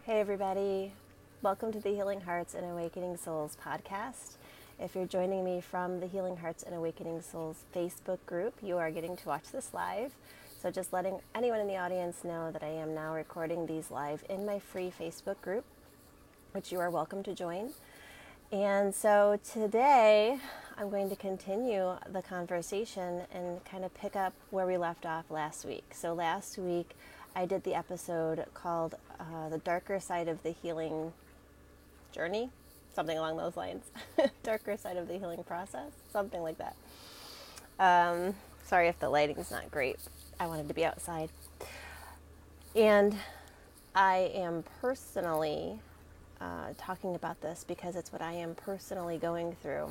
Hey everybody, welcome to the Healing Hearts and Awakening Souls podcast. If you're joining me from the Healing Hearts and Awakening Souls Facebook group, you are getting to watch this live. So just letting anyone in the audience know that I am now recording these live in my free Facebook group, which you are welcome to join. And so today I'm going to continue the conversation and kind of pick up where we left off last week. So last week I did the episode called The Darker Side of the Healing Journey, something along those lines. Darker Side of the Healing Process, something like that. Sorry if the lighting's not great. I wanted to be outside. And I am personally talking about this because it's what I am personally going through.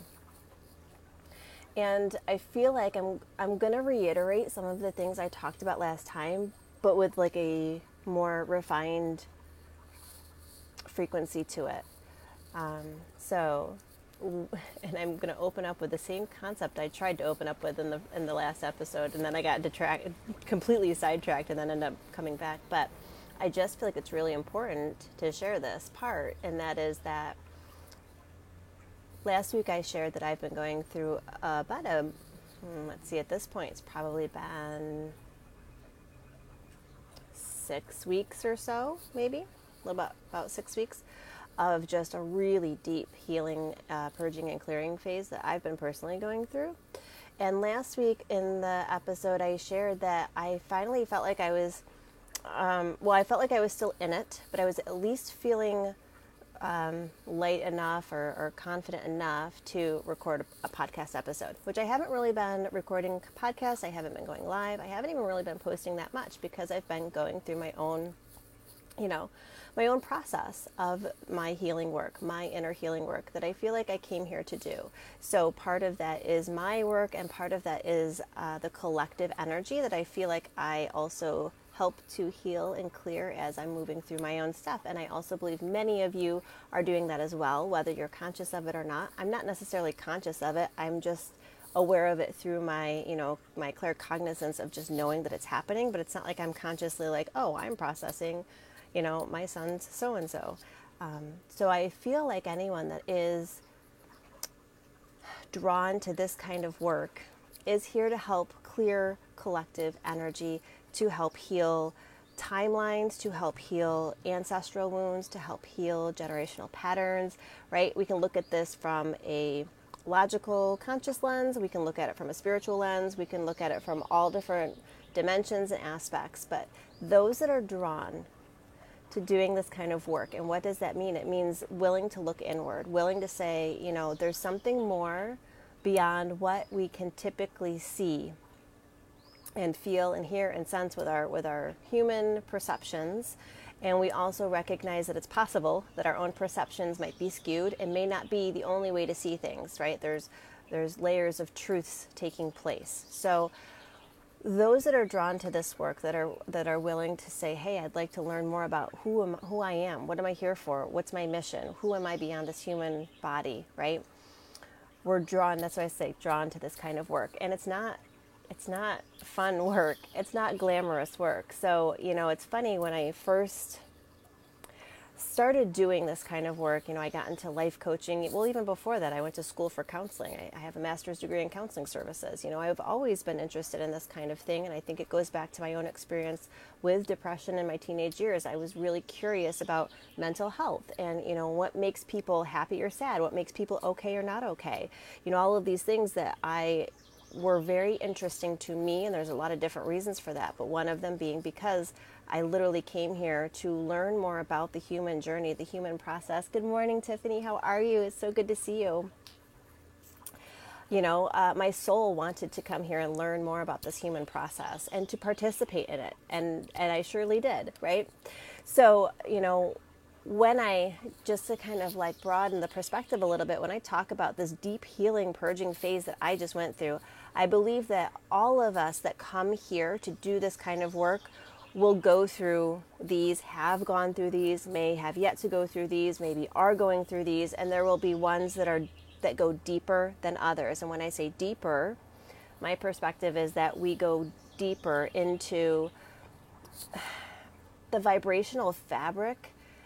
And I feel like I'm going to reiterate some of the things I talked about last time, but with like a more refined frequency to it. And I'm going to open up with the same concept I tried to open up with in the last episode, and then I got completely sidetracked, and then ended up coming back. But I just feel like it's really important to share this part, and that is that last week I shared that I've been going through at this point it's probably been 6 weeks or so, maybe, about 6 weeks of just a really deep healing, purging and clearing phase that I've been personally going through. And last week in the episode I shared that I finally felt like I was I felt like I was still in it, but I was at least feeling light enough or confident enough to record a podcast episode, which I haven't really been recording podcasts. I haven't been going live. I haven't even really been posting that much because I've been going through my own process of my healing work, my inner healing work that I feel like I came here to do. So part of that is my work, and part of that is the collective energy that I feel like I also help to heal and clear as I'm moving through my own stuff. And I also believe many of you are doing that as well, whether you're conscious of it or not. I'm not necessarily conscious of it. I'm just aware of it through my claircognizance of just knowing that it's happening, but it's not like I'm consciously like, oh, I'm processing, my son's so-and-so. So I feel like anyone that is drawn to this kind of work is here to help clear collective energy, to help heal timelines, to help heal ancestral wounds, to help heal generational patterns, right? We can look at this from a logical, conscious lens. We can look at it from a spiritual lens. We can look at it from all different dimensions and aspects. But those that are drawn to doing this kind of work, and what does that mean? It means willing to look inward, willing to say, there's something more beyond what we can typically see and feel and hear and sense with our human perceptions. And we also recognize that it's possible that our own perceptions might be skewed and may not be the only way to see things, right? There's layers of truths taking place. So those that are drawn to this work, that are willing to say, hey, I'd like to learn more about who I am, what am I here for, what's my mission, who am I beyond this human body, right? We're drawn, that's why I say drawn to this kind of work. And it's not fun work. It's not glamorous work. So, it's funny, when I first started doing this kind of work, I got into life coaching. Well, even before that, I went to school for counseling. I have a master's degree in counseling services. I've always been interested in this kind of thing. And I think it goes back to my own experience with depression in my teenage years. I was really curious about mental health and, what makes people happy or sad, what makes people okay or not okay. All of these things that were very interesting to me, and there's a lot of different reasons for that, but one of them being because I literally came here to learn more about the human journey, the human process. Good morning, Tiffany. How are you? It's so good to see you. My soul wanted to come here and learn more about this human process and to participate in it, and I surely did, right? So, when I, just to kind of like broaden the perspective a little bit, when I talk about this deep healing, purging phase that I just went through, I believe that all of us that come here to do this kind of work will go through these, have gone through these, may have yet to go through these, maybe are going through these, and there will be ones that go deeper than others. And when I say deeper, my perspective is that we go deeper into the vibrational fabric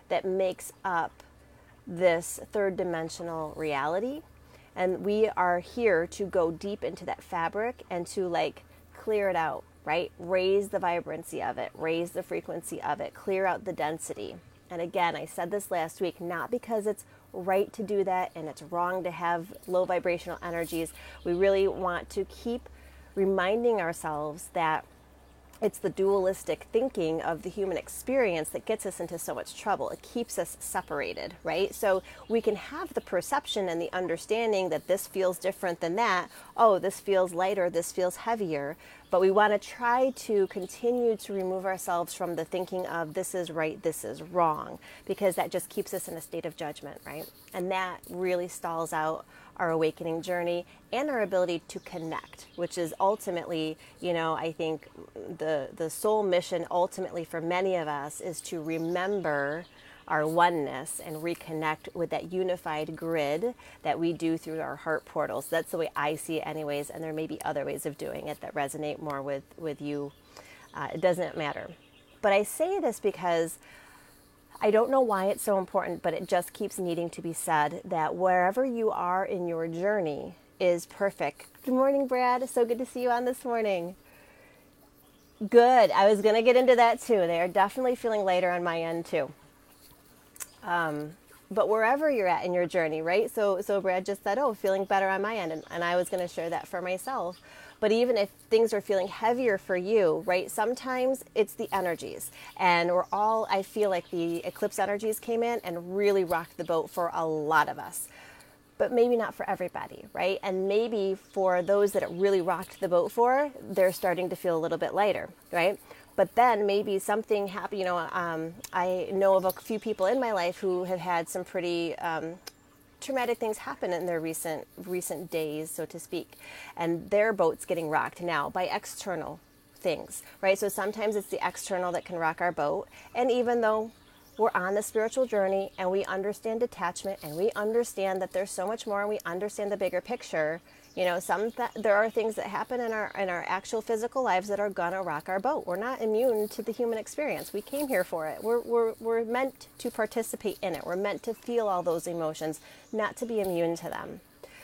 that makes up this third dimensional reality. And we are here to go deep into that fabric and to like clear it out, right? Raise the vibrancy of it, raise the frequency of it, clear out the density. And again, I said this last week, not because it's right to do that and it's wrong to have low vibrational energies. We really want to keep reminding ourselves that it's the dualistic thinking of the human experience that gets us into so much trouble. It keeps us separated, right? So we can have the perception and the understanding that this feels different than that. Oh, this feels lighter, this feels heavier. But we want to try to continue to remove ourselves from the thinking of this is right, this is wrong, because that just keeps us in a state of judgment, right? And that really stalls out our awakening journey and our ability to connect, which is ultimately, I think the soul mission ultimately for many of us is to remember our oneness and reconnect with that unified grid that we do through our heart portals. That's the way I see it anyways, and there may be other ways of doing it that resonate more with you. It doesn't matter. But I say this because I don't know why it's so important, but it just keeps needing to be said that wherever you are in your journey is perfect. Good morning, Brad. So good to see you on this morning. Good. I was going to get into that too. They are definitely feeling lighter on my end too. But wherever you're at in your journey, right? So Brad just said, feeling better on my end. And I was going to share that for myself. But even if things are feeling heavier for you, right? Sometimes it's the energies. And I feel like the eclipse energies came in and really rocked the boat for a lot of us. But maybe not for everybody, right? And maybe for those that it really rocked the boat for, they're starting to feel a little bit lighter, right? But then maybe something happened, I know of a few people in my life who have had some pretty traumatic things happen in their recent days, so to speak. And their boat's getting rocked now by external things, right? So sometimes it's the external that can rock our boat. And even though we're on the spiritual journey and we understand detachment and we understand that there's so much more and we understand the bigger picture, there are things that happen in our actual physical lives that are gonna rock our boat. We're not immune to the human experience. We came here for it. We're meant to participate in it. We're meant to feel all those emotions, not to be immune to them.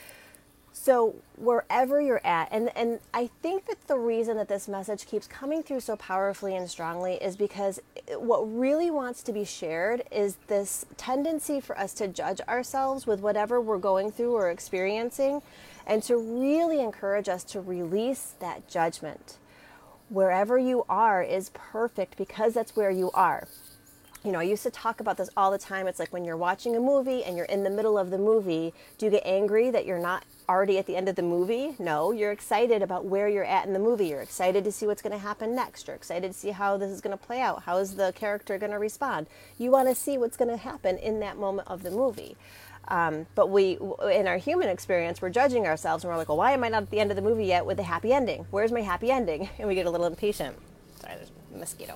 So wherever you're at, and I think that the reason that this message keeps coming through so powerfully and strongly is because what really wants to be shared is this tendency for us to judge ourselves with whatever we're going through or experiencing, and to really encourage us to release that judgment. Wherever you are is perfect because that's where you are. I used to talk about this all the time. It's like when you're watching a movie and you're in the middle of the movie, do you get angry that you're not already at the end of the movie? No, you're excited about where you're at in the movie. You're excited to see what's going to happen next. You're excited to see how this is going to play out. How is the character going to respond? You want to see what's going to happen in that moment of the movie. But we, in our human experience, we're judging ourselves and we're like, well, why am I not at the end of the movie yet with a happy ending? Where's my happy ending? And we get a little impatient. Sorry, there's a mosquito.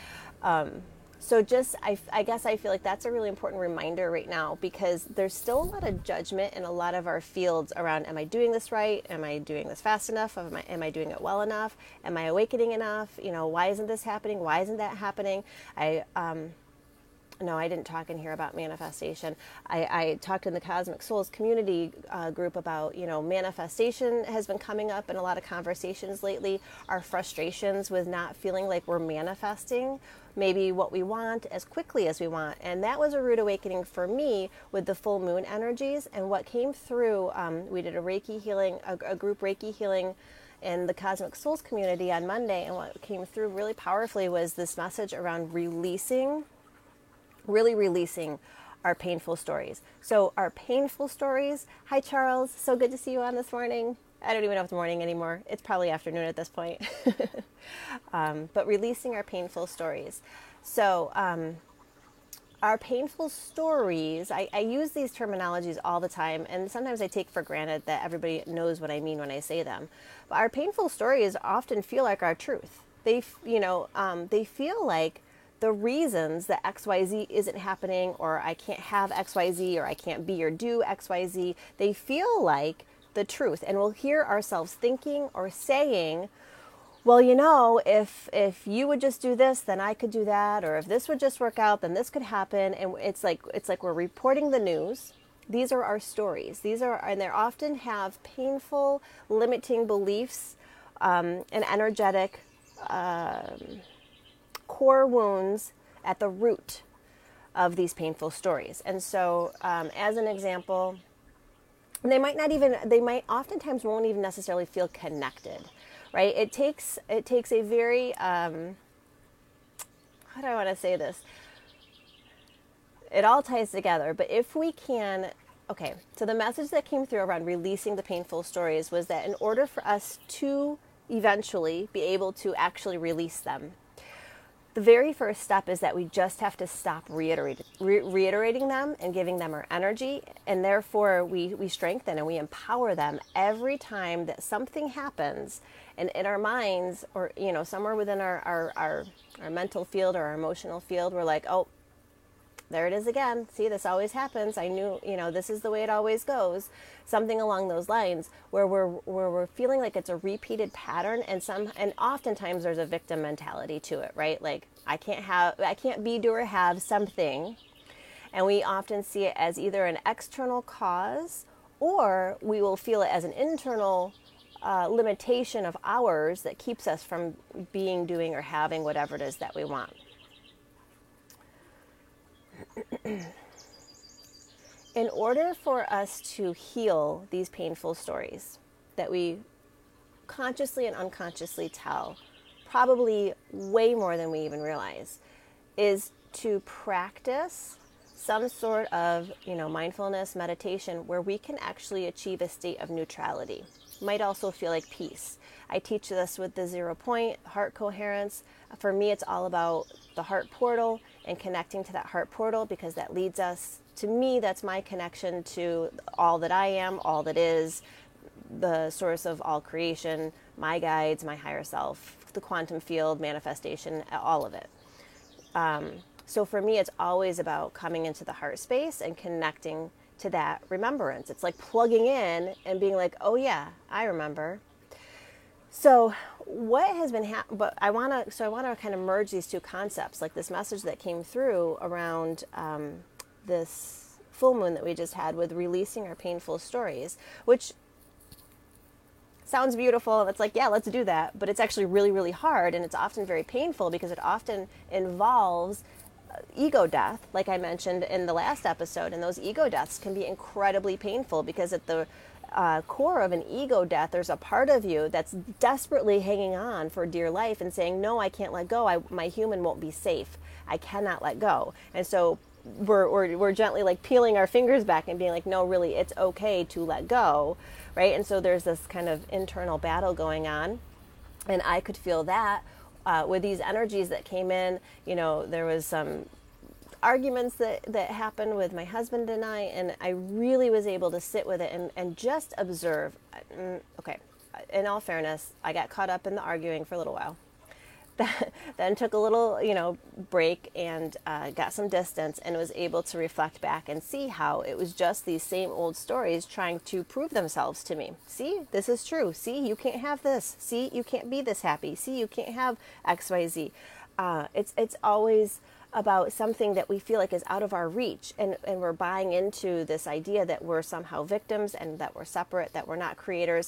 So I guess I feel like that's a really important reminder right now, because there's still a lot of judgment in a lot of our fields around, am I doing this right? Am I doing this fast enough? Am I doing it well enough? Am I awakening enough? Why isn't this happening? Why isn't that happening? No, I didn't talk in here about manifestation. I talked in the Cosmic Souls community group about, manifestation has been coming up in a lot of conversations lately. Our frustrations with not feeling like we're manifesting maybe what we want as quickly as we want. And that was a rude awakening for me with the full moon energies. And what came through, we did a Reiki healing, a group Reiki healing in the Cosmic Souls community on Monday. And what came through really powerfully was this message around releasing our painful stories. So our painful stories, hi Charles, so good to see you on this morning. I don't even know if it's morning anymore. It's probably afternoon at this point. But releasing our painful stories. So our painful stories, I use these terminologies all the time, and sometimes I take for granted that everybody knows what I mean when I say them. But our painful stories often feel like our truth. They feel like the reasons that XYZ isn't happening, or I can't have XYZ, or I can't be or do XYZ, they feel like the truth. And we'll hear ourselves thinking or saying well, you know, if you would just do this, then I could do that, or if this would just work out, then this could happen. And it's like we're reporting the news. These are our stories. And they often have painful, limiting beliefs, and energetic core wounds at the root of these painful stories. And so, as an example, they might oftentimes won't even necessarily feel connected, right? It takes a very, how do I want to say this? It all ties together, but if we can, okay, so the message that came through around releasing the painful stories was that in order for us to eventually be able to actually release them, the very first step is that we just have to stop reiterating them and giving them our energy, and therefore we strengthen and we empower them every time that something happens. And in our minds, or somewhere within our mental field or our emotional field, we're like, oh, there it is again. See, this always happens. I knew, this is the way it always goes. Something along those lines, where we're feeling like it's a repeated pattern, and oftentimes there's a victim mentality to it, right? Like I can't be, do, or have something, and we often see it as either an external cause, or we will feel it as an internal limitation of ours that keeps us from being, doing, or having whatever it is that we want. In order for us to heal these painful stories that we consciously and unconsciously tell, probably way more than we even realize, is to practice some sort of, mindfulness meditation where we can actually achieve a state of neutrality. Might also feel like peace. I teach this with the 0 point, heart coherence. For me, it's all about the heart portal and connecting to that heart portal, because that leads us, to me, that's my connection to all that I am, all that is, the source of all creation, my guides, my higher self, the quantum field, manifestation, all of it. So for me, it's always about coming into the heart space and connecting to that remembrance. It's like plugging in and being like, oh yeah, I remember. So what has been but I want to kind of merge these two concepts, like this message that came through around this full moon that we just had with releasing our painful stories, which sounds beautiful. It's like, yeah, let's do that. But it's actually really, really hard. And it's often very painful because it often involves ego death, like I mentioned in the last episode. And those ego deaths can be incredibly painful because at the core of an ego death, there's a part of you that's desperately hanging on for dear life and saying, no, I can't let go. My human won't be safe. I cannot let go. And so we're gently like peeling our fingers back and being like, no, really, it's okay to let go, right? And so there's this kind of internal battle going on. And I could feel that with these energies that came in. There was some arguments that happened with my husband and I really was able to sit with it and just observe. Okay, in all fairness, I got caught up in the arguing for a little while. Then took a little, break and got some distance and was able to reflect back and see how it was just these same old stories trying to prove themselves to me. See, this is true. See, you can't have this. See, you can't be this happy. See, you can't have X, Y, Z. It's always about something that we feel like is out of our reach, and we're buying into this idea that we're somehow victims and that we're separate, that we're not creators.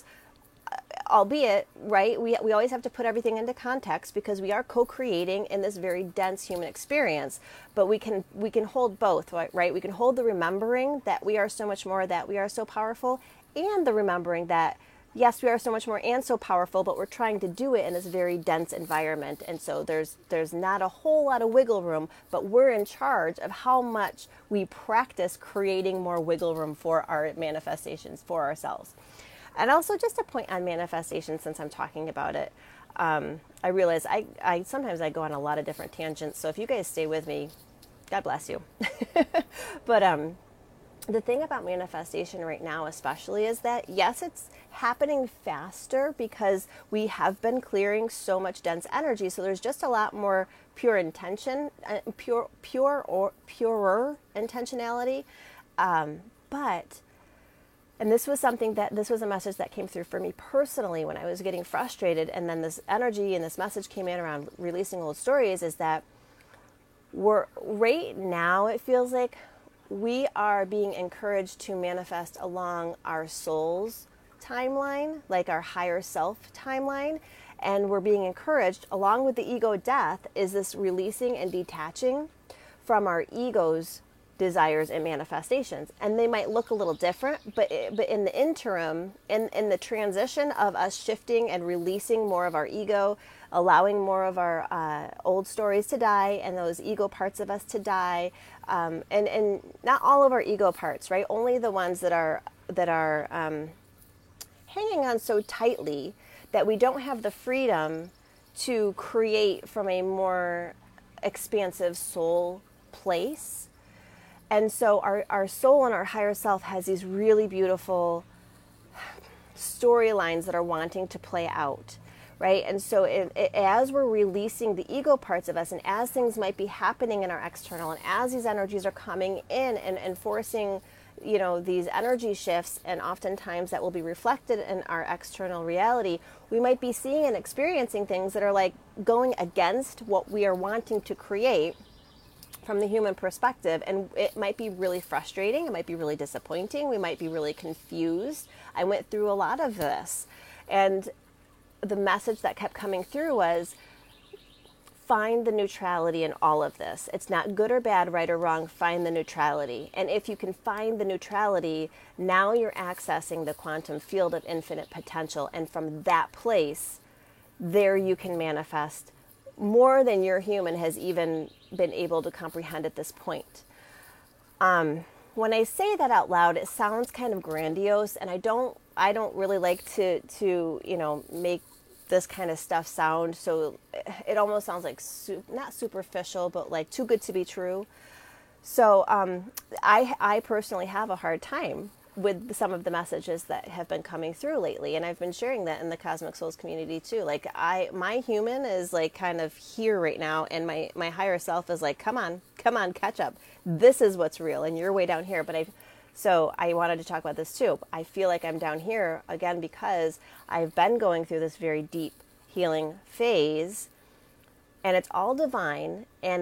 Albeit, right, we always have to put everything into context because we are co-creating in this very dense human experience. But we can hold both, right? We can hold the remembering that we are so much more, that we are so powerful, and the remembering that, yes, we are so much more and so powerful, but we're trying to do it in this very dense environment. And so there's not a whole lot of wiggle room, but we're in charge of how much we practice creating more wiggle room for our manifestations, for ourselves. And also, just a point on manifestation, since I'm talking about it, I realize I sometimes I go on a lot of different tangents. So if you guys stay with me, God bless you. But the thing about manifestation right now, especially, is that yes, it's happening faster because we have been clearing so much dense energy. So there's just a lot more pure intention, purer intentionality, but And this was a message that came through for me personally when I was getting frustrated. And then this energy and this message came in around releasing old stories, is that right now, it feels like we are being encouraged to manifest along our soul's timeline, like our higher self timeline. And we're being encouraged, along with the ego death, is this releasing and detaching from our ego's desires and manifestations. And they might look a little different, but in the interim, in the transition of us shifting and releasing more of our ego, allowing more of our old stories to die and those ego parts of us to die, and not all of our ego parts, right? Only the ones that are hanging on so tightly that we don't have the freedom to create from a more expansive soul place. And so our soul and our higher self has these really beautiful storylines that are wanting to play out, right? And so as we're releasing the ego parts of us, and as things might be happening in our external, and as these energies are coming in and forcing, these energy shifts, and oftentimes that will be reflected in our external reality, we might be seeing and experiencing things that are like going against what we are wanting to create from the human perspective. And it might be really frustrating. It might be really disappointing. We might be really confused. I went through a lot of this. And the message that kept coming through was, find the neutrality in all of this. It's not good or bad, right or wrong. Find the neutrality. And if you can find the neutrality, now you're accessing the quantum field of infinite potential. And from that place, there you can manifest more than your human has even been able to comprehend at this point. When I say that out loud, it sounds kind of grandiose, and I don't really like to make this kind of stuff sound so it almost sounds like not superficial, but like too good to be true. So I personally have a hard time with some of the messages that have been coming through lately, and I've been sharing that in the Cosmic Souls community too. Like my human is like kind of here right now, and my higher self is like, come on, catch up. This is what's real, and you're way down here. So I wanted to talk about this too. I feel like I'm down here again because I've been going through this very deep healing phase, and it's all divine, and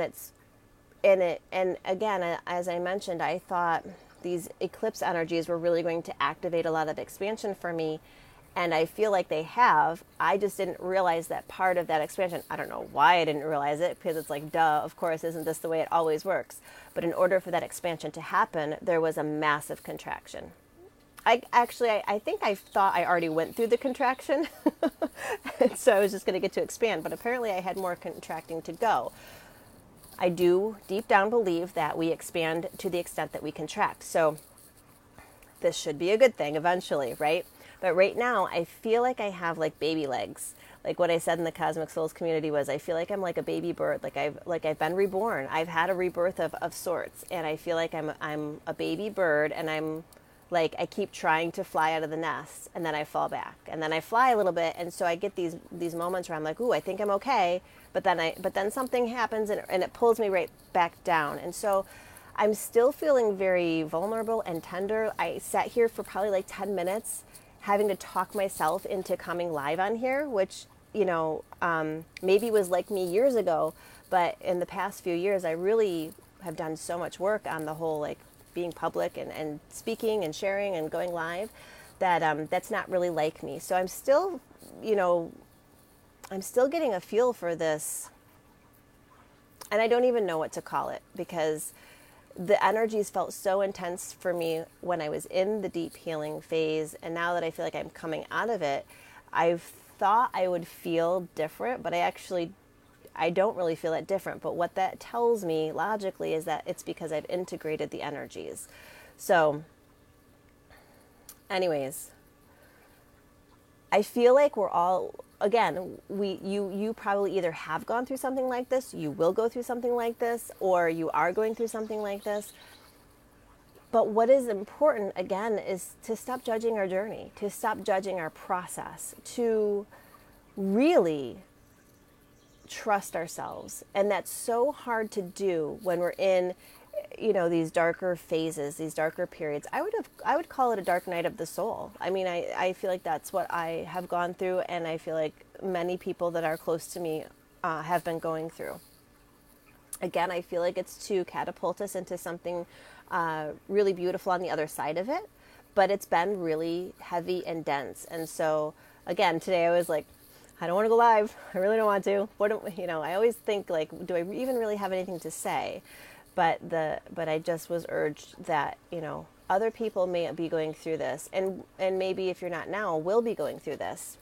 again, as I mentioned, I thought these eclipse energies were really going to activate a lot of expansion for me, and I feel like they have. I just didn't realize that part of that expansion. I don't know why I didn't realize it, because it's like, duh, of course, isn't this the way it always works? But in order for that expansion to happen, there was a massive contraction. I think I thought I already went through the contraction, and so I was just going to get to expand, but apparently I had more contracting to go. I do deep down believe that we expand to the extent that we contract. So this should be a good thing eventually, right? But right now I feel like I have like baby legs. Like what I said in the Cosmic Souls community was, I feel like I'm like a baby bird. Like I've been reborn. I've had a rebirth of sorts, and I feel like I'm a baby bird, and I'm like, I keep trying to fly out of the nest, and then I fall back, and then I fly a little bit, and so I get these moments where I'm like, ooh, I think I'm okay, but then something happens, and it pulls me right back down. And so I'm still feeling very vulnerable and tender. I sat here for probably like 10 minutes having to talk myself into coming live on here, which maybe was like me years ago, but in the past few years I really have done so much work on the whole like being public and speaking and sharing and going live, that that's not really like me. So I'm still, I'm still getting a feel for this, and I don't even know what to call it, because the energies felt so intense for me when I was in the deep healing phase, and now that I feel like I'm coming out of it, I've thought I would feel different, but I don't really feel that different. But what that tells me logically is that it's because I've integrated the energies. So anyways, I feel like we're all, again, you probably either have gone through something like this, you will go through something like this, or you are going through something like this. But what is important, again, is to stop judging our journey, to stop judging our process, to really trust ourselves. And that's so hard to do when we're in, these darker phases, these darker periods. I would call it a dark night of the soul. I mean, I feel like that's what I have gone through, and I feel like many people that are close to me have been going through. Again, I feel like it's to catapult us into something really beautiful on the other side of it, but it's been really heavy and dense. And so, again, today I was like, I don't want to go live. I really don't want to. I always think like, do I even really have anything to say? But I just was urged that, other people may be going through this, and maybe if you're not now, will be going through this.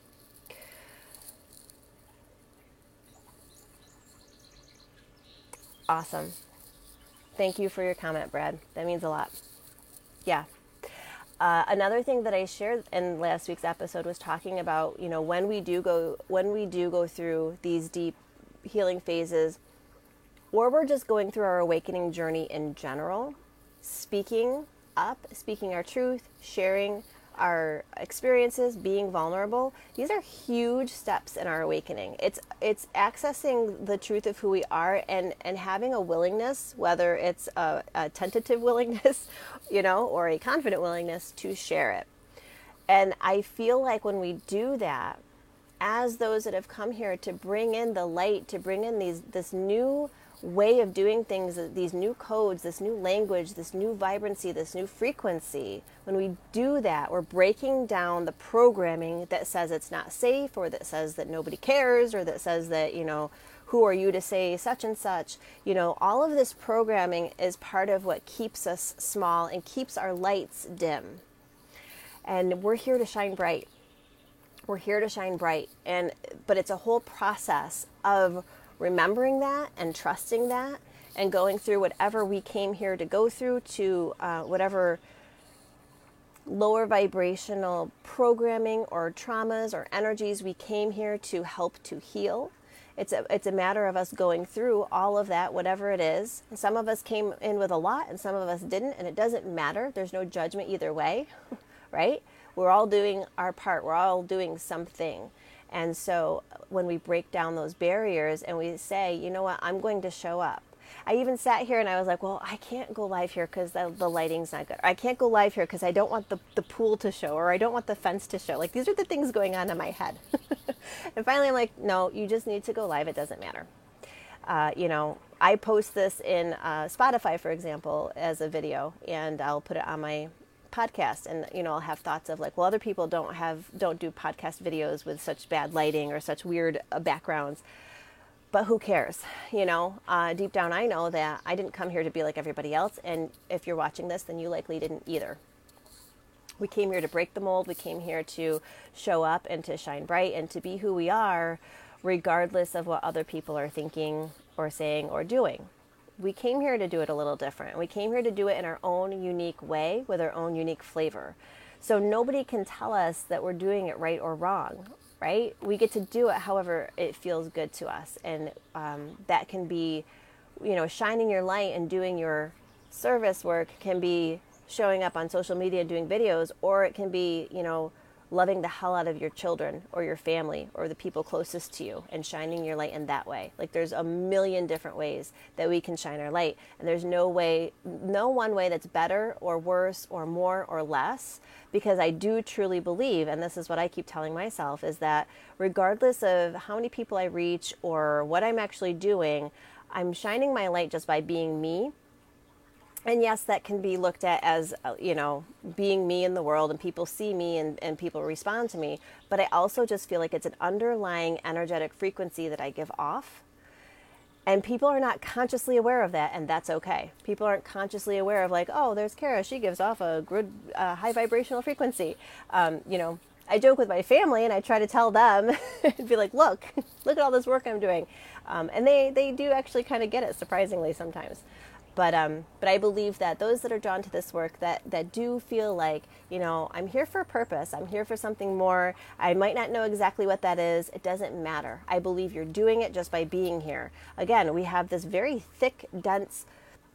Awesome. Thank you for your comment, Brad. That means a lot. Yeah. Another thing that I shared in last week's episode was talking about, when we do go through these deep healing phases, or we're just going through our awakening journey in general, speaking up, speaking our truth, sharing our experiences, being vulnerable, these are huge steps in our awakening. It's accessing the truth of who we are, and having a willingness, whether it's a tentative willingness, or a confident willingness to share it. And I feel like when we do that, as those that have come here to bring in the light, to bring in this new way of doing things, these new codes, this new language, this new vibrancy, this new frequency, when we do that, we're breaking down the programming that says it's not safe, or that says that nobody cares, or that says that, who are you to say such and such? All of this programming is part of what keeps us small and keeps our lights dim. And we're here to shine bright. We're here to shine bright. But it's a whole process of remembering that and trusting that, and going through whatever we came here to go through, to whatever lower vibrational programming or traumas or energies we came here to help to heal. It's a matter of us going through all of that, whatever it is. And some of us came in with a lot, and some of us didn't, and it doesn't matter. There's no judgment either way, right? We're all doing our part. We're all doing something. And so when we break down those barriers and we say, you know what, I'm going to show up. I even sat here and I was like, well, I can't go live here because the lighting's not good. Or I can't go live here because I don't want the pool to show, or I don't want the fence to show. Like, these are the things going on in my head. And finally I'm like, no, you just need to go live. It doesn't matter. I post this in Spotify, for example, as a video, and I'll put it on my podcast, and I'll have thoughts of like, well, other people don't do podcast videos with such bad lighting or such weird backgrounds, but who cares? Deep down I know that I didn't come here to be like everybody else, and if you're watching this, then you likely didn't either. We came here to break the mold. We came here to show up and to shine bright and to be who we are, regardless of what other people are thinking or saying or doing. We came here to do it a little different. We came here to do it in our own unique way, with our own unique flavor. So nobody can tell us that we're doing it right or wrong, right? We get to do it however it feels good to us. And that can be, shining your light and doing your service work, can be showing up on social media and doing videos, or it can be, loving the hell out of your children or your family or the people closest to you and shining your light in that way. Like, there's a million different ways that we can shine our light, and there's no one way that's better or worse or more or less, because I do truly believe, and this is what I keep telling myself, is that regardless of how many people I reach or what I'm actually doing, I'm shining my light just by being me. And yes, that can be looked at as, being me in the world, and people see me and people respond to me. But I also just feel like it's an underlying energetic frequency that I give off. And people are not consciously aware of that, and that's okay. People aren't consciously aware of like, oh, there's Kara, she gives off a good high vibrational frequency. I joke with my family and I try to tell them and be like, look at all this work I'm doing. And they do actually kind of get it, surprisingly, sometimes. But I believe that those that are drawn to this work, that do feel like, I'm here for a purpose. I'm here for something more. I might not know exactly what that is. It doesn't matter. I believe you're doing it just by being here. Again, we have this very thick, dense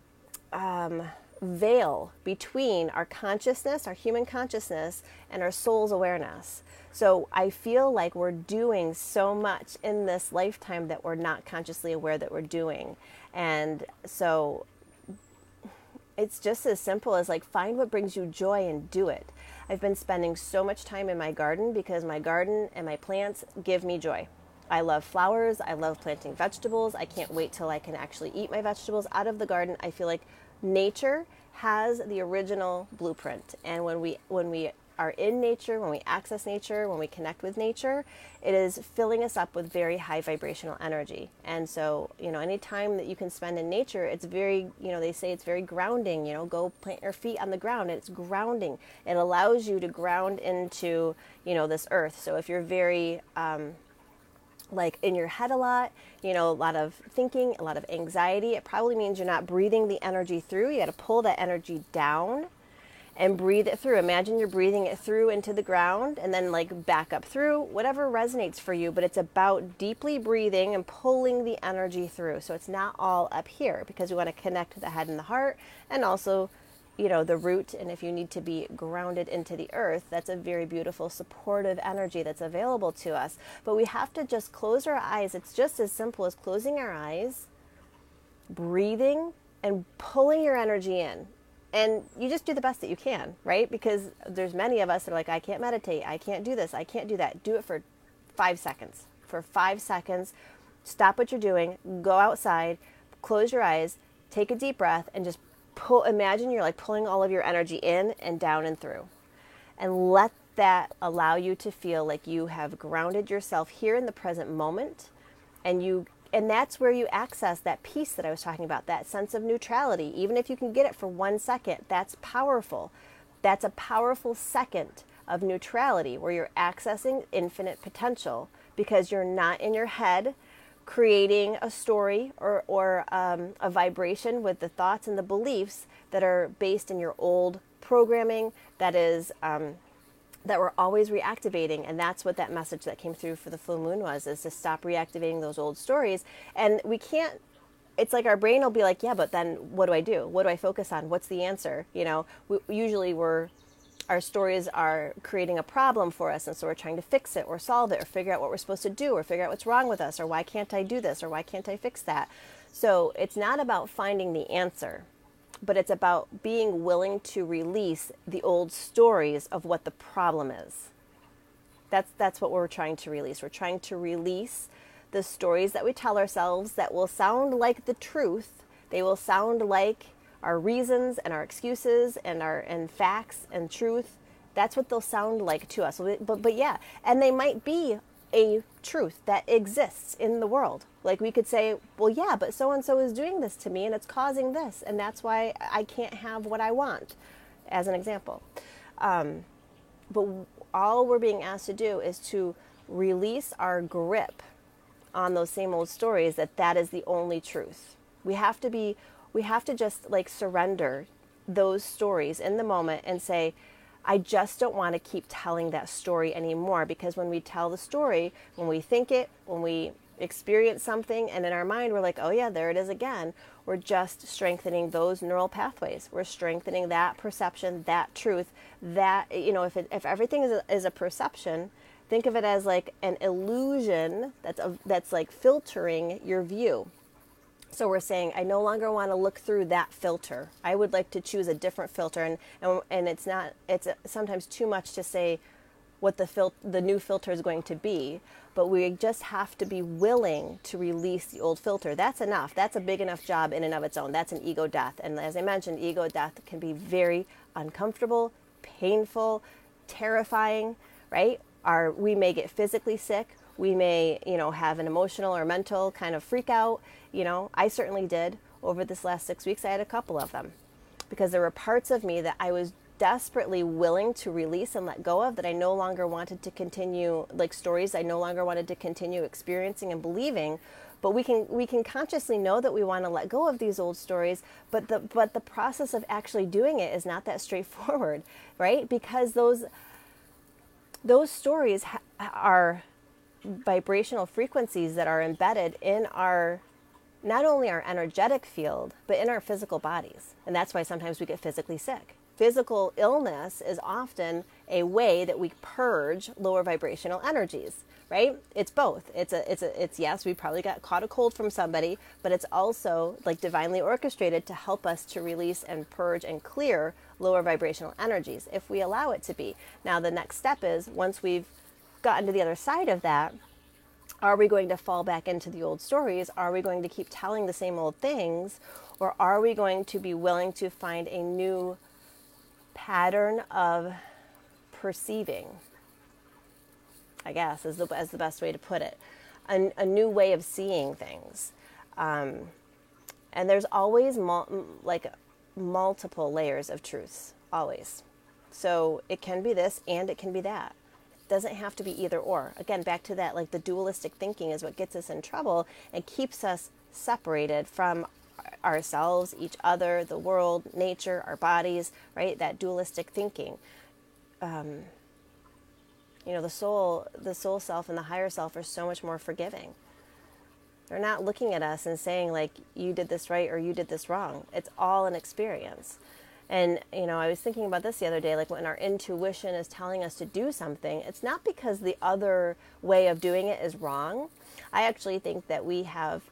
veil between our consciousness, our human consciousness, and our soul's awareness. So I feel like we're doing so much in this lifetime that we're not consciously aware that we're doing. And so it's just as simple as like find what brings you joy and do it. I've been spending so much time in my garden because my garden and my plants give me joy. I love flowers. I love planting vegetables. I can't wait till I can actually eat my vegetables out of the garden. I feel like nature has the original blueprint. And when we are in nature, when we access nature, when we connect with nature, it is filling us up with very high vibrational energy. And so, any time that you can spend in nature, it's very, they say it's very grounding, go plant your feet on the ground. It's grounding. It allows you to ground into, this earth. So if you're very, like in your head a lot, a lot of thinking, a lot of anxiety, it probably means you're not breathing the energy through. You got to pull that energy down and breathe it through. Imagine you're breathing it through into the ground and then like back up through, whatever resonates for you. But it's about deeply breathing and pulling the energy through. So it's not all up here because we want to connect the head and the heart and also, the root. And if you need to be grounded into the earth, that's a very beautiful, supportive energy that's available to us. But we have to just close our eyes. It's just as simple as closing our eyes, breathing, and pulling your energy in. And you just do the best that you can, right? Because there's many of us that are like, I can't meditate. I can't do this. I can't do that. Do it for 5 seconds. For 5 seconds, stop what you're doing, go outside, close your eyes, take a deep breath, and just imagine you're like pulling all of your energy in and down and through. And let that allow you to feel like you have grounded yourself here in the present moment. And that's where you access that peace that I was talking about, that sense of neutrality. Even if you can get it for 1 second, that's powerful. That's a powerful second of neutrality where you're accessing infinite potential because you're not in your head creating a story or a vibration with the thoughts and the beliefs that are based in your old programming that is that we're always reactivating. And that's what that message that came through for the full moon was, is to stop reactivating those old stories. And we can't, it's like our brain will be like, yeah, but then what do I do? What do I focus on? What's the answer? Our stories are creating a problem for us. And so we're trying to fix it or solve it or figure out what we're supposed to do or figure out what's wrong with us or why can't I do this or why can't I fix that? So it's not about finding the answer, but it's about being willing to release the old stories of what the problem is. That's what we're trying to release. We're trying to release the stories that we tell ourselves that will sound like the truth. They will sound like our reasons and our excuses and facts and truth. That's what they'll sound like to us. But yeah, and they might be a truth that exists in the world. Like we could say, well, yeah, but so-and-so is doing this to me and it's causing this. And that's why I can't have what I want, as an example. But all we're being asked to do is to release our grip on those same old stories that is the only truth. We have to just like surrender those stories in the moment and say, I just don't want to keep telling that story anymore, because when we tell the story, when we think it, when we experience something and in our mind we're like, oh yeah, there it is again, we're just strengthening those neural pathways. We're strengthening that perception, that truth, that, if everything is a perception, think of it as like an illusion that's like filtering your view. So we're saying, I no longer want to look through that filter. I would like to choose a different filter. And it's sometimes too much to say what the new filter is going to be. But we just have to be willing to release the old filter. That's enough. That's a big enough job in and of its own. That's an ego death. And as I mentioned, ego death can be very uncomfortable, painful, terrifying, right? We may get physically sick. We may, have an emotional or mental kind of freak out. I certainly did. Over this last 6 weeks, I had a couple of them because there were parts of me that I was desperately willing to release and let go of, that I no longer wanted to continue, like stories I no longer wanted to continue experiencing and believing. But we can consciously know that we want to let go of these old stories, but the process of actually doing it is not that straightforward, right? Because those stories are vibrational frequencies that are embedded in not only our energetic field, but in our physical bodies. And that's why sometimes we get physically sick, physical illness is often a way that we purge lower vibrational energies, right? It's both. It's yes, we probably got caught a cold from somebody, but it's also like divinely orchestrated to help us to release and purge and clear lower vibrational energies if we allow it to be. Now, the next step is, once we've gotten to the other side of that, are we going to fall back into the old stories? Are we going to keep telling the same old things? Or are we going to be willing to find a new pattern of perceiving, I guess, is the best way to put it. A new way of seeing things. And there's always multiple layers of truths, always. So it can be this and it can be that. It doesn't have to be either or. Again, back to that, like the dualistic thinking is what gets us in trouble and keeps us separated from ourselves, each other, the world, nature, our bodies, right? That dualistic thinking. The soul self and the higher self are so much more forgiving. They're not looking at us and saying like, you did this right or you did this wrong. It's all an experience. And, I was thinking about this the other day, like when our intuition is telling us to do something, it's not because the other way of doing it is wrong. I actually think that we've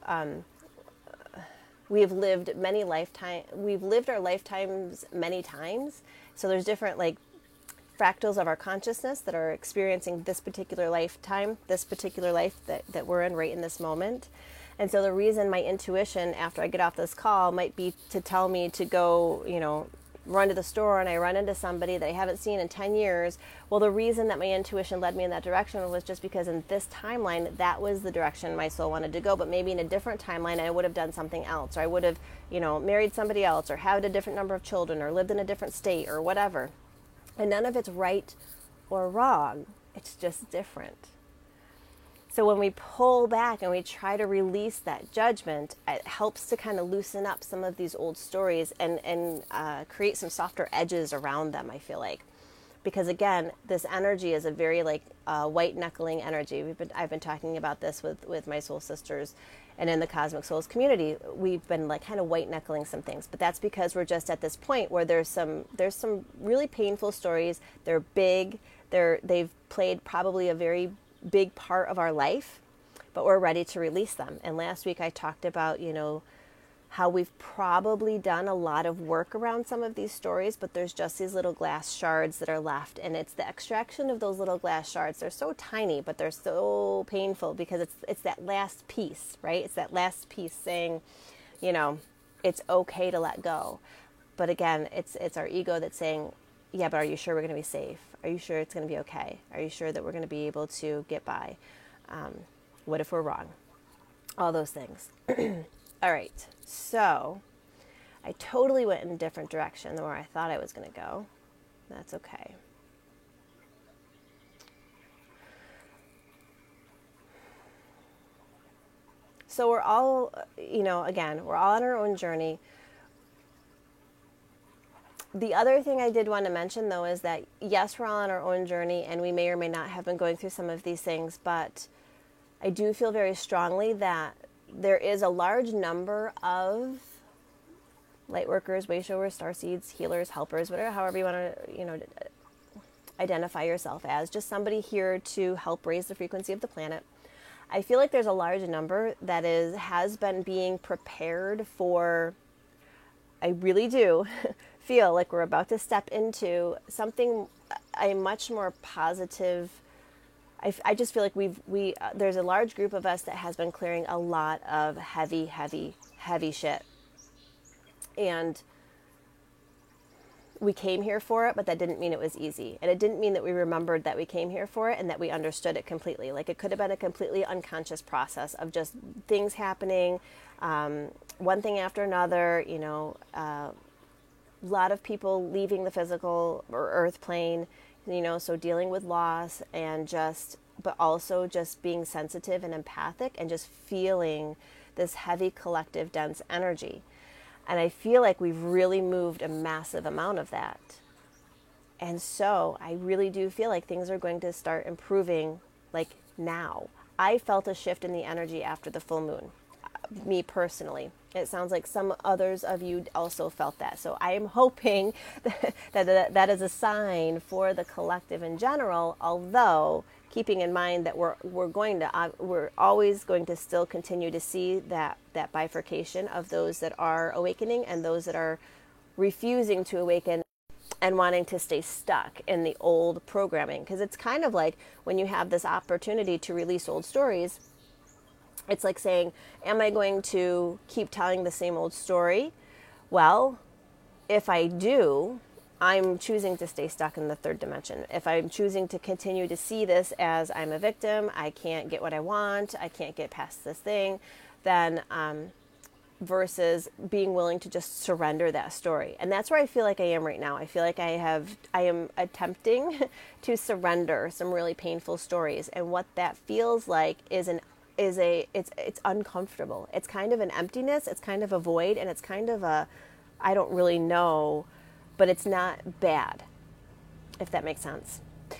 lived our lifetimes many times. So there's different like fractals of our consciousness that are experiencing this particular lifetime, this particular life that we're in right in this moment. And so the reason my intuition after I get off this call might be to tell me to go, run to the store, and I run into somebody that I haven't seen in 10 years. Well, the reason that my intuition led me in that direction was just because in this timeline, that was the direction my soul wanted to go. But maybe in a different timeline, I would have done something else, or I would have, married somebody else, or had a different number of children, or lived in a different state, or whatever. And none of it's right or wrong. It's just different. So when we pull back and we try to release that judgment, it helps to kind of loosen up some of these old stories and create some softer edges around them, I feel like. Because again, this energy is a very white knuckling energy. I've been talking about this with my soul sisters and in the Cosmic Souls community. We've been kind of white knuckling some things, but that's because we're just at this point where there's some really painful stories. They're big. They've played probably a very big part of our life, but we're ready to release them. And last week I talked about, how we've probably done a lot of work around some of these stories, but there's just these little glass shards that are left. And it's the extraction of those little glass shards. They're so tiny, but they're so painful because it's that last piece, right? It's that last piece saying, it's okay to let go. But again, it's our ego that's saying, yeah, but are you sure we're going to be safe? Are you sure it's going to be okay? Are you sure that we're going to be able to get by? What if we're wrong? All those things. All right. So I totally went in a different direction than where I thought I was going to go. That's okay. So we're all, again, we're all on our own journey. The other thing I did want to mention, though, is that, yes, we're all on our own journey, and we may or may not have been going through some of these things, but I do feel very strongly that there is a large number of light workers, way showers, starseeds, healers, helpers, whatever, however you want to, identify yourself as, just somebody here to help raise the frequency of the planet. I feel like there's a large number that has been being prepared for, I really do feel like we're about to step into something, a much more positive. I just feel like there's a large group of us that has been clearing a lot of heavy shit. And we came here for it, but that didn't mean it was easy. And it didn't mean that we remembered that we came here for it and that we understood it completely. Like it could have been a completely unconscious process of just things happening, one thing after another, a lot of people leaving the physical or earth plane, so dealing with loss and but also just being sensitive and empathic and just feeling this heavy collective dense energy. And I feel like we've really moved a massive amount of that. And so I really do feel like things are going to start improving now. I felt a shift in the energy after the full moon, me personally. It sounds like some others of you also felt that. So I am hoping that is a sign for the collective in general, although keeping in mind that we're always going to still continue to see that bifurcation of those that are awakening and those that are refusing to awaken and wanting to stay stuck in the old programming. Because it's kind of like when you have this opportunity to release old stories, it's like saying, am I going to keep telling the same old story? Well, if I do, I'm choosing to stay stuck in the third dimension. If I'm choosing to continue to see this as I'm a victim, I can't get what I want, I can't get past this thing, then versus being willing to just surrender that story. And that's where I feel like I am right now. I feel like I am attempting to surrender some really painful stories. And what that feels like is it's uncomfortable. It's kind of an emptiness, it's kind of a void, and it's kind of a, I don't really know, but it's not bad, if that makes sense.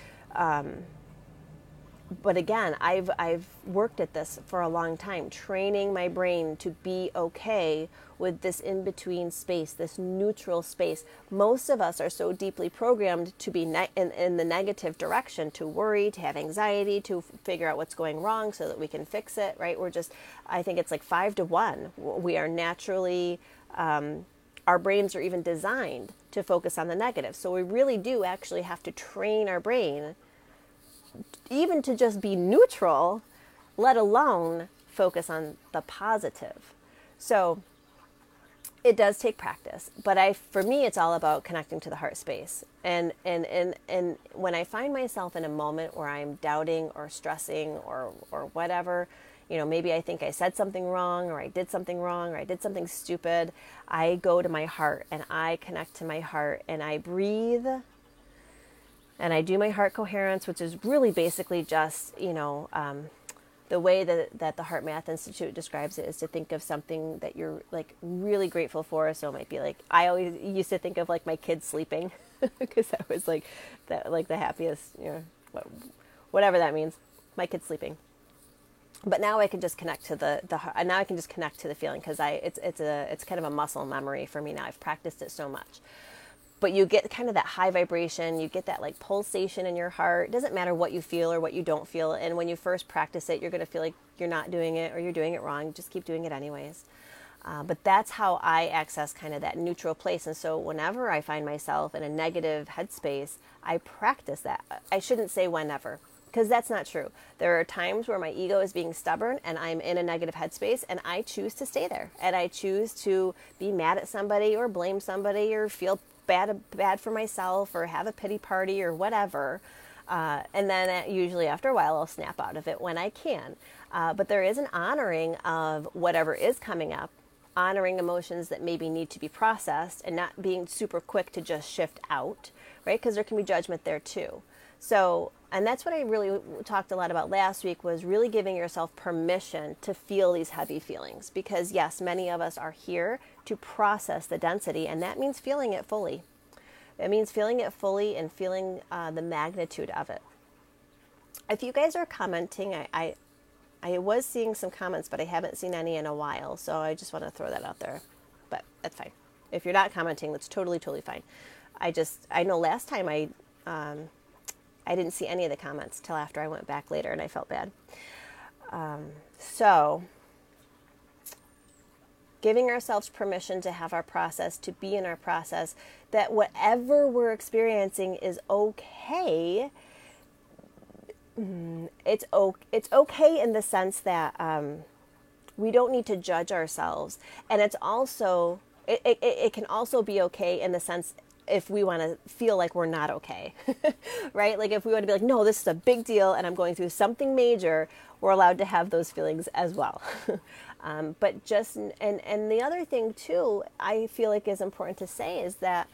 But again, I've worked at this for a long time, training my brain to be okay with this in-between space, this neutral space. Most of us are so deeply programmed to be in the negative direction, to worry, to have anxiety, to figure out what's going wrong so that we can fix it, right? I think it's like 5 to 1. We are naturally, our brains are even designed to focus on the negative. So we really do actually have to train our brain even to just be neutral, let alone focus on the positive. So it does take practice, but for me, it's all about connecting to the heart space. And when I find myself in a moment where I'm doubting or stressing or whatever, maybe I think I said something wrong, or I did something wrong, or I did something stupid, I go to my heart and I connect to my heart and I breathe. And I do my heart coherence, which is really basically just, the way that the Heart Math Institute describes it is to think of something that you're like really grateful for. So it might be like, I always used to think of like my kids sleeping because that was like the happiest, whatever that means, my kids sleeping. But now I can just connect to now I can just connect to the feeling because it's kind of a muscle memory for me now. I've practiced it so much. But you get kind of that high vibration, you get that like pulsation in your heart. It doesn't matter what you feel or what you don't feel. And when you first practice it, you're going to feel like you're not doing it or you're doing it wrong. Just keep doing it anyways. But that's how I access kind of that neutral place. And so whenever I find myself in a negative headspace, I practice that. I shouldn't say whenever, because that's not true. There are times where my ego is being stubborn and I'm in a negative headspace and I choose to stay there. And I choose to be mad at somebody or blame somebody or feel bad for myself or have a pity party or whatever. And then usually after a while, I'll snap out of it when I can. But there is an honoring of whatever is coming up, honoring emotions that maybe need to be processed and not being super quick to just shift out, right? Because there can be judgment there too. So, and that's what I really talked a lot about last week, was really giving yourself permission to feel these heavy feelings. Because yes, many of us are here to process the density, and that means feeling it fully. It means feeling it fully and feeling the magnitude of it. If you guys are commenting, I was seeing some comments, but I haven't seen any in a while, so I just want to throw that out there. But that's fine. If you're not commenting, that's totally fine. I know last time I didn't see any of the comments till after I went back later, and I felt bad. So giving ourselves permission to have our process, to be in our process, that whatever we're experiencing is okay. It's okay in the sense that we don't need to judge ourselves. And it's also, it can also be okay in the sense if we want to feel like we're not okay, right? Like if we want to be like, no, this is a big deal and I'm going through something major, we're allowed to have those feelings as well. But just, and the other thing too, I feel like is important to say is that,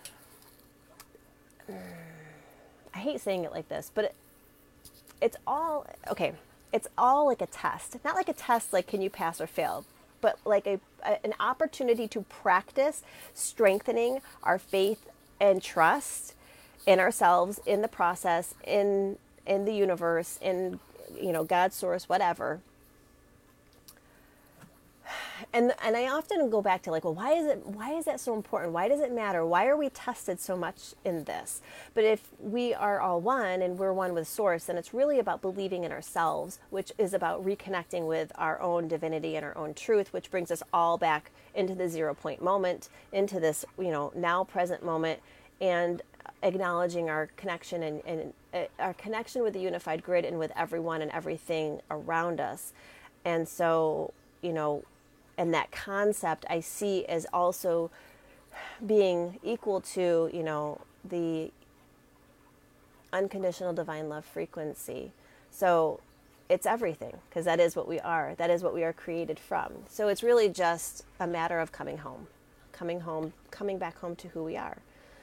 I hate saying it like this, but it's all, okay, it's all like a test. Not like a test like can you pass or fail, but like an opportunity to practice strengthening our faith and trust in ourselves, in the process, in the universe, in God's source, whatever. And I often go back to like, well, why is that so important? Why does it matter? Why are we tested so much in this? But if we are all one and we're one with source, then it's really about believing in ourselves, which is about reconnecting with our own divinity and our own truth, which brings us all back into the 0 point moment, into this, now present moment, and acknowledging our connection and our connection with the unified grid and with everyone and everything around us. And so, and that concept I see as also being equal to, the unconditional divine love frequency. So it's everything, because that is what we are. That is what we are created from. So it's really just a matter of coming back home to who we are.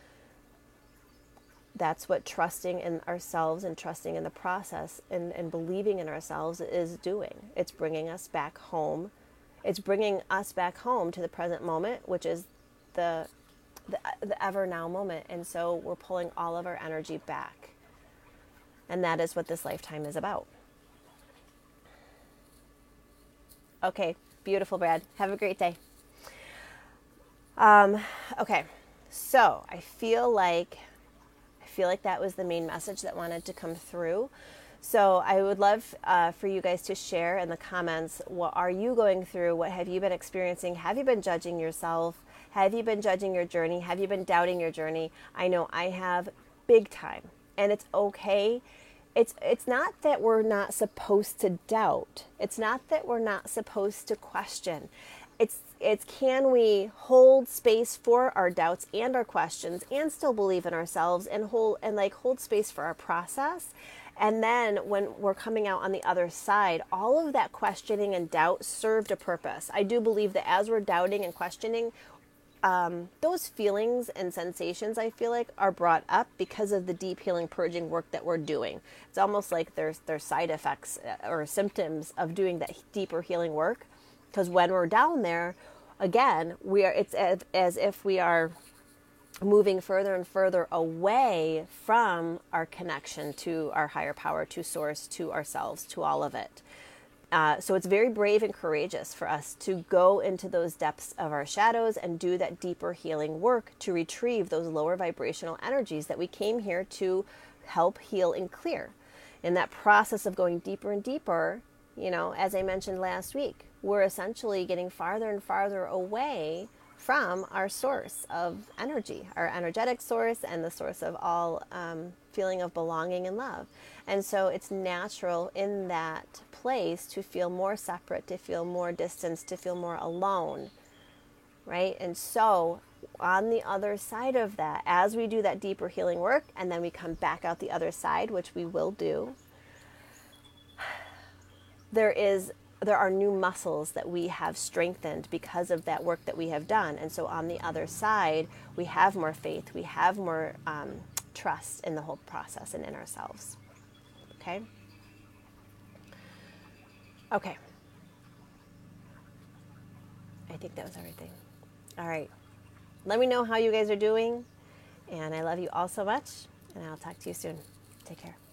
That's what trusting in ourselves and trusting in the process and believing in ourselves is doing. It's bringing us back home. It's bringing us back home to the present moment, which is the ever now moment. And so we're pulling all of our energy back. And that is what this lifetime is about. Okay, beautiful, Brad. Have a great day. Okay, so I feel like that was the main message that wanted to come through. So I would love for you guys to share in the comments, what are you going through? What have you been experiencing? Have you been judging yourself? Have you been judging your journey? Have you been doubting your journey? I know I have, big time. And it's okay. It's not that we're not supposed to doubt. It's not that we're not supposed to question. It's can we hold space for our doubts and our questions and still believe in ourselves and hold space for our process. And then when we're coming out on the other side, all of that questioning and doubt served a purpose. I do believe that as we're doubting and questioning, those feelings and sensations, I feel like, are brought up because of the deep healing purging work that we're doing. It's almost like there's side effects or symptoms of doing that deeper healing work. Because when we're down there, again, it's as if we are moving further and further away from our connection to our higher power, to source, to ourselves, to all of it. So it's very brave and courageous for us to go into those depths of our shadows and do that deeper healing work to retrieve those lower vibrational energies that we came here to help heal and clear. In that process of going deeper and deeper, as I mentioned last week, we're essentially getting farther and farther away from our source of energy, our energetic source, and the source of all feeling of belonging and love. And so it's natural in that place to feel more separate, to feel more distance, to feel more alone, right? And so on the other side of that, as we do that deeper healing work, and then we come back out the other side, which we will do, there are new muscles that we have strengthened because of that work that we have done. And so on the other side, we have more faith, we have more trust in the whole process and in ourselves. Okay? Okay. I think that was everything. All right. Let me know how you guys are doing. And I love you all so much. And I'll talk to you soon. Take care.